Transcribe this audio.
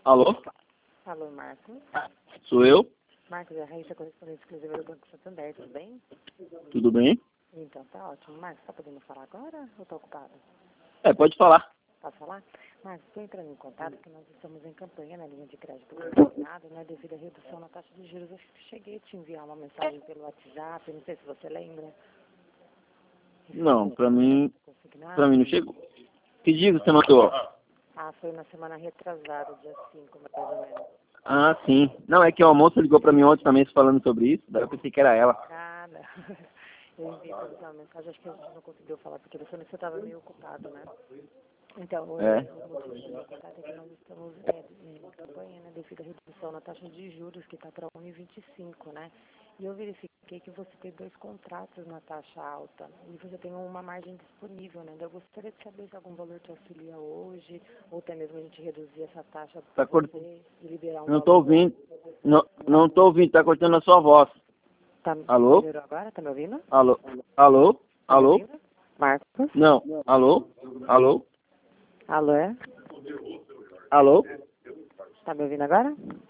Alô? Alô, Marcos. Sou eu? Marcos, é a Raíssa, correspondente exclusiva do Banco Santander, tudo bem? Tudo bem? Então, tá ótimo. Marcos, tá podendo falar agora ou tá ocupado? Pode falar. Posso falar? Marcos, estou entrando em contato porque nós estamos em campanha na linha de crédito consignado, né, devido à redução na taxa de juros. Acho que cheguei a te enviar uma mensagem pelo WhatsApp, não sei se você lembra. Não, pra mim Consignado. não chegou. Que dia você mandou? Ah, foi na semana retrasada, dia 5, mais ou menos. Ah, sim. Não, é que a moça ligou pra mim ontem também falando sobre isso, daí eu pensei que era ela. Nada. Eu enviei pra você uma mensagem, acho que a gente não conseguiu falar por telefone, você estava meio ocupado, né? Então, o motivo do meu contato é que nós estamos em campanha, né, devido à redução na taxa de juros, que está para 1,25, né? E eu verifiquei que você tem 2 contratos na taxa alta e você tem uma margem disponível, né? Eu gostaria de saber se algum valor te auxilia hoje, ou até mesmo a gente reduzir essa taxa para você e liberar um Não valor. tô ouvindo. Não tô ouvindo, tá cortando a sua voz. Tá, Alô? melhorou agora? Tá me ouvindo? Alô? Alô? Tá me Alô? ouvindo? Marcos? Não. Alô? Alô? Alô, é? Alô? Tá me ouvindo agora?